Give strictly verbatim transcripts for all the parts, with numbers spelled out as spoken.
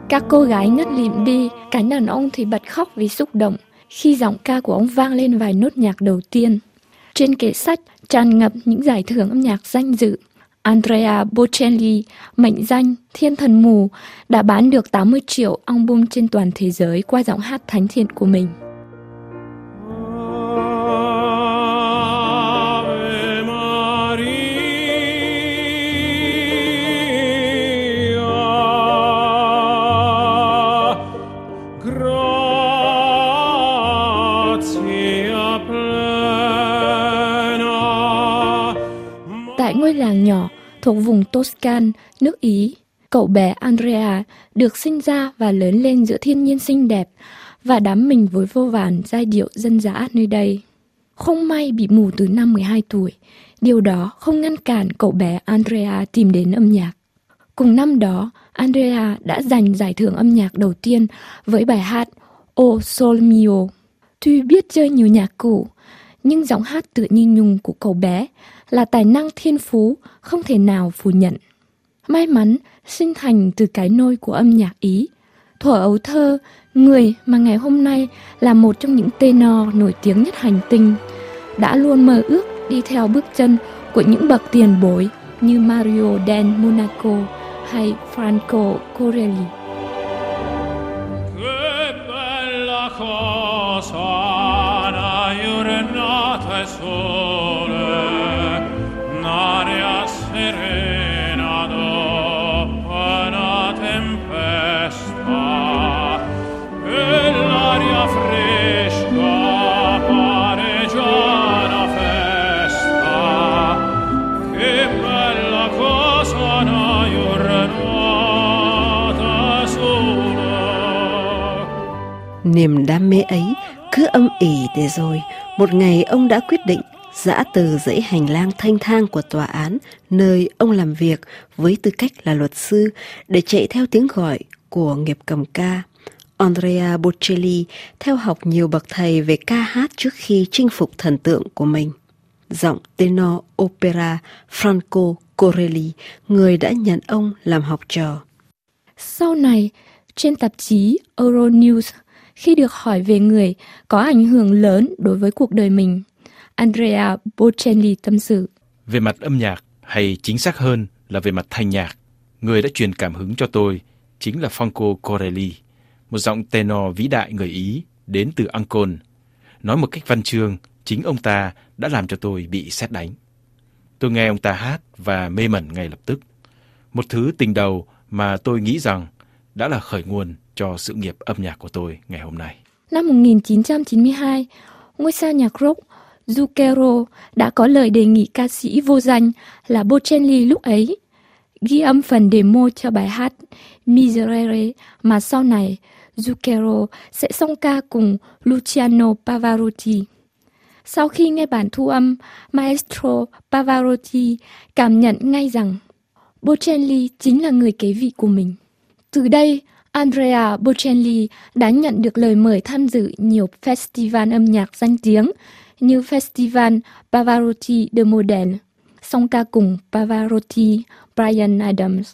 Các cô gái ngất lịm đi, cánh đàn ông thì bật khóc vì xúc động khi giọng ca của ông vang lên vài nốt nhạc đầu tiên. Trên kệ sách tràn ngập những giải thưởng âm nhạc danh dự. Andrea Bocelli, mệnh danh Thiên Thần Mù, đã bán được tám mươi triệu album trên toàn thế giới qua giọng hát thánh thiện của mình. Tại ngôi làng nhỏ thuộc vùng Toscan, nước Ý, cậu bé Andrea được sinh ra và lớn lên giữa thiên nhiên xinh đẹp và đắm mình với vô vàn giai điệu dân dã nơi đây. Không may bị mù từ năm mười hai tuổi, điều đó không ngăn cản cậu bé Andrea tìm đến âm nhạc. Cùng năm đó, Andrea đã giành giải thưởng âm nhạc đầu tiên với bài hát O Sole Mio. Tuy biết chơi nhiều nhạc cụ, nhưng giọng hát tựa như nhung của cậu bé là tài năng thiên phú không thể nào phủ nhận. May mắn sinh thành từ cái nôi của âm nhạc Ý. Thuở ấu thơ, người mà ngày hôm nay là một trong những tenor nổi tiếng nhất hành tinh đã luôn mơ ước đi theo bước chân của những bậc tiền bối như Mario del Monaco hay Franco Corelli. Niềm đam mê ấy cứ âm ỉ để rồi một ngày ông đã quyết định giã từ dãy hành lang thanh thang của tòa án nơi ông làm việc với tư cách là luật sư để chạy theo tiếng gọi của nghiệp cầm ca. Andrea Bocelli theo học nhiều bậc thầy về ca hát trước khi chinh phục thần tượng của mình. Giọng tenor opera Franco Corelli, người đã nhận ông làm học trò. Sau này, trên tạp chí Euronews, khi được hỏi về người có ảnh hưởng lớn đối với cuộc đời mình, Andrea Bocelli tâm sự. Về mặt âm nhạc, hay chính xác hơn là về mặt thanh nhạc, người đã truyền cảm hứng cho tôi chính là Franco Corelli, một giọng tenor vĩ đại người Ý đến từ Ancona. Nói một cách văn chương, chính ông ta đã làm cho tôi bị sét đánh. Tôi nghe ông ta hát và mê mẩn ngay lập tức. Một thứ tình đầu mà tôi nghĩ rằng đã là khởi nguồn cho sự nghiệp âm nhạc của tôi ngày hôm nay. Năm một nghìn chín trăm chín mươi hai, ngôi sao nhạc rock Zucchero đã có lời đề nghị ca sĩ vô danh là Bocelli lúc ấy ghi âm phần demo cho bài hát Miserere mà sau này Zucchero sẽ song ca cùng Luciano Pavarotti. Sau khi nghe bản thu âm, Maestro Pavarotti cảm nhận ngay rằng Bocelli chính là người kế vị của mình. Từ đây, Andrea Bocelli đã nhận được lời mời tham dự nhiều festival âm nhạc danh tiếng như Festival Pavarotti de Modène, song ca cùng Pavarotti, Bryan Adams.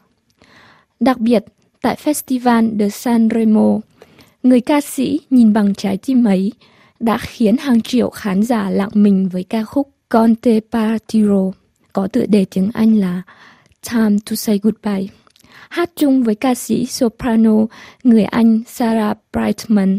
Đặc biệt, tại Festival de Sanremo, người ca sĩ nhìn bằng trái tim ấy đã khiến hàng triệu khán giả lặng mình với ca khúc Con te partiro, có tựa đề tiếng Anh là Time to say goodbye, hát chung với ca sĩ soprano người Anh Sarah Brightman.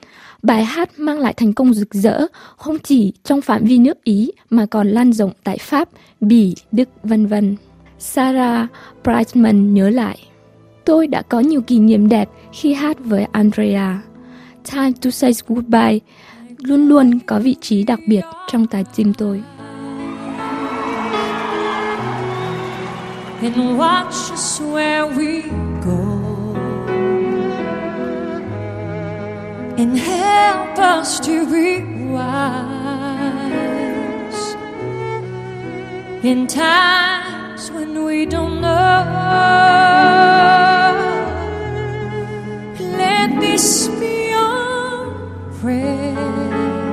Bài hát mang lại thành công rực rỡ không chỉ trong phạm vi nước Ý mà còn lan rộng tại Pháp, Bỉ, Đức, vân vân. Sarah Brightman nhớ lại: tôi đã có nhiều kỷ niệm đẹp khi hát với Andrea. Time to say goodbye luôn luôn có vị trí đặc biệt trong trái tim tôi. And watch us where we go, and help us to be wise in times when we don't know. Let this be our prayer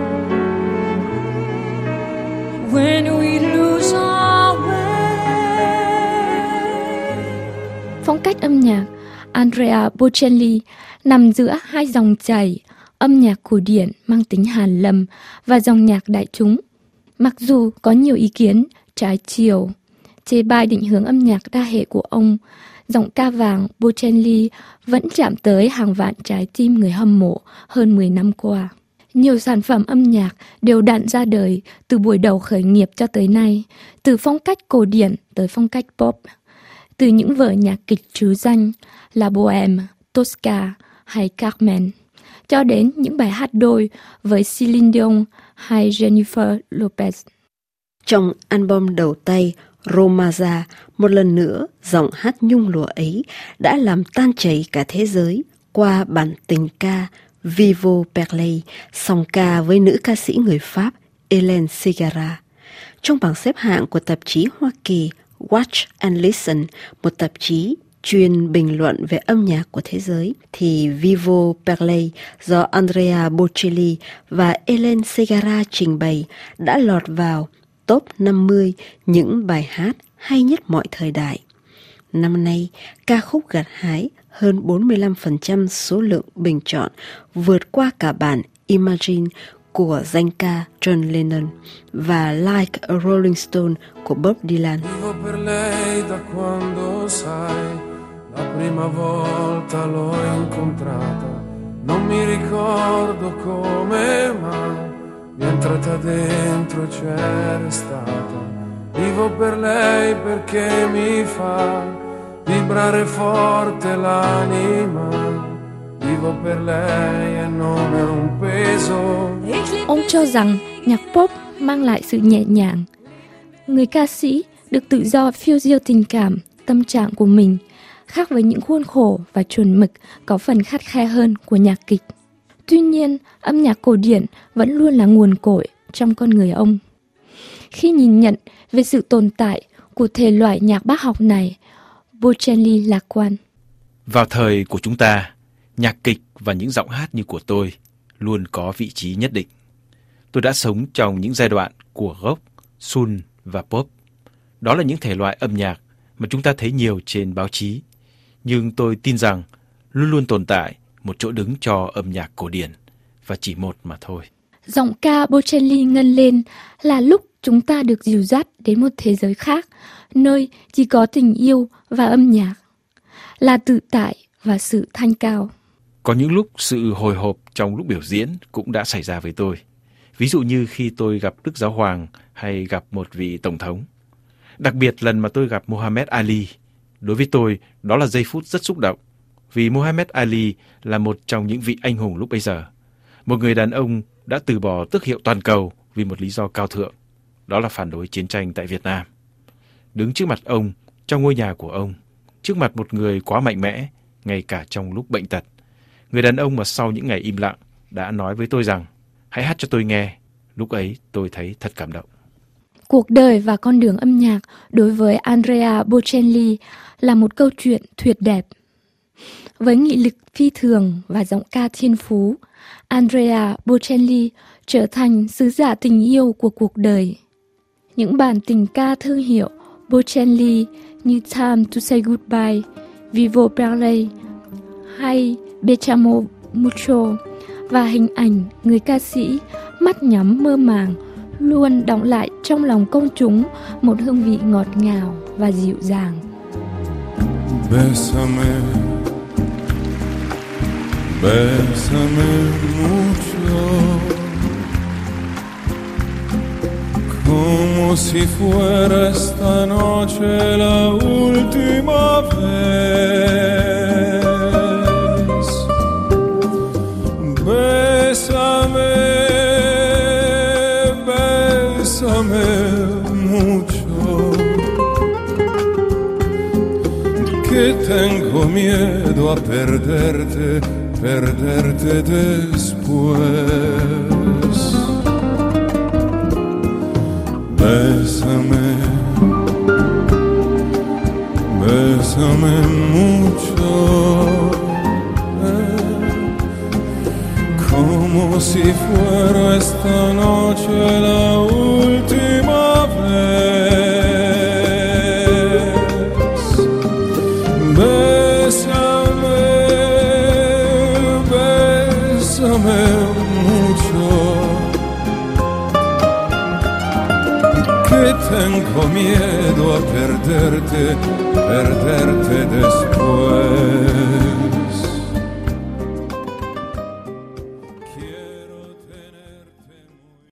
when we lose our way. Phong cách âm nhạc, Andrea Bocelli nằm giữa hai dòng chảy âm nhạc cổ điển mang tính hàn lâm và dòng nhạc đại chúng. Mặc dù có nhiều ý kiến trái chiều, chê bai định hướng âm nhạc đa hệ của ông, giọng ca vàng Bocelli vẫn chạm tới hàng vạn trái tim người hâm mộ hơn mười năm qua. Nhiều sản phẩm âm nhạc đều đặn ra đời từ buổi đầu khởi nghiệp cho tới nay, từ phong cách cổ điển tới phong cách pop, từ những vở nhạc kịch trứ danh La Bohème, Tosca hay Carmen, cho đến những bài hát đôi với Celine Dion hay Jennifer Lopez. Trong album đầu tay Romaza, một lần nữa giọng hát nhung lụa ấy đã làm tan chảy cả thế giới qua bản tình ca Vivo per lei, song ca với nữ ca sĩ người Pháp Hélène Ségara. Trong bảng xếp hạng của tạp chí Hoa Kỳ Watch and Listen, một tạp chí chuyên bình luận về âm nhạc của thế giới, thì Vivo per lei do Andrea Bocelli và Hélène Ségara trình bày đã lọt vào top năm mươi những bài hát hay nhất mọi thời đại. Năm nay, ca khúc gặt hái hơn bốn mươi lăm phần trăm số lượng bình chọn, vượt qua cả bản Imagine của danh ca John Lennon và Like a Rolling Stone của Bob Dylan. Vivo per lei da quando sai, la prima volta l'ho incontrata, non mi ricordo come mai, mi è entrata dentro e c'era stata. Vivo per lei perché mi fa vibrare forte l'anima. Vivo per lei e non è un peso. Ông cho rằng nhạc pop mang lại sự nhẹ nhàng. Người ca sĩ được tự do phiêu diêu tình cảm, tâm trạng của mình, khác với những khuôn khổ và chuẩn mực có phần khắt khe hơn của nhạc kịch. Tuy nhiên, âm nhạc cổ điển vẫn luôn là nguồn cội trong con người ông. Khi nhìn nhận về sự tồn tại của thể loại nhạc bác học này, Bocelli lạc quan. Vào thời của chúng ta, nhạc kịch và những giọng hát như của tôi luôn có vị trí nhất định. Tôi đã sống trong những giai đoạn của rock, soul và pop. Đó là những thể loại âm nhạc mà chúng ta thấy nhiều trên báo chí. Nhưng tôi tin rằng luôn luôn tồn tại một chỗ đứng cho âm nhạc cổ điển, và chỉ một mà thôi. Giọng ca Bocelli ngân lên là lúc chúng ta được dìu dắt đến một thế giới khác, nơi chỉ có tình yêu và âm nhạc, là tự tại và sự thanh cao. Có những lúc sự hồi hộp trong lúc biểu diễn cũng đã xảy ra với tôi. Ví dụ như khi tôi gặp Đức Giáo Hoàng hay gặp một vị Tổng thống. Đặc biệt lần mà tôi gặp Muhammad Ali. Đối với tôi, đó là giây phút rất xúc động. Vì Muhammad Ali là một trong những vị anh hùng lúc bấy giờ. Một người đàn ông đã từ bỏ tước hiệu toàn cầu vì một lý do cao thượng. Đó là phản đối chiến tranh tại Việt Nam. Đứng trước mặt ông, trong ngôi nhà của ông, trước mặt một người quá mạnh mẽ, ngay cả trong lúc bệnh tật. Người đàn ông mà sau những ngày im lặng đã nói với tôi rằng, hãy hát cho tôi nghe. Lúc ấy tôi thấy thật cảm động. Cuộc đời và con đường âm nhạc đối với Andrea Bocelli là một câu chuyện tuyệt đẹp. Với nghị lực phi thường và giọng ca thiên phú, Andrea Bocelli trở thành sứ giả tình yêu của cuộc đời. Những bản tình ca thương hiệu Bocelli như Time to Say Goodbye, Vivo per lei hay Bechamo Mucho và hình ảnh người ca sĩ mắt nhắm mơ màng luôn đọng lại trong lòng công chúng một hương vị ngọt ngào và dịu dàng. Bésame, bésame mucho, como si fuera esta noche la última vez. Bésame, bésame mucho, que tengo miedo a perderte, perderte después. Bésame, bésame mucho, eh, como si fuera esta noche la última vez. Bésame, bésame mucho, que tengo miedo a perderte, perderte después.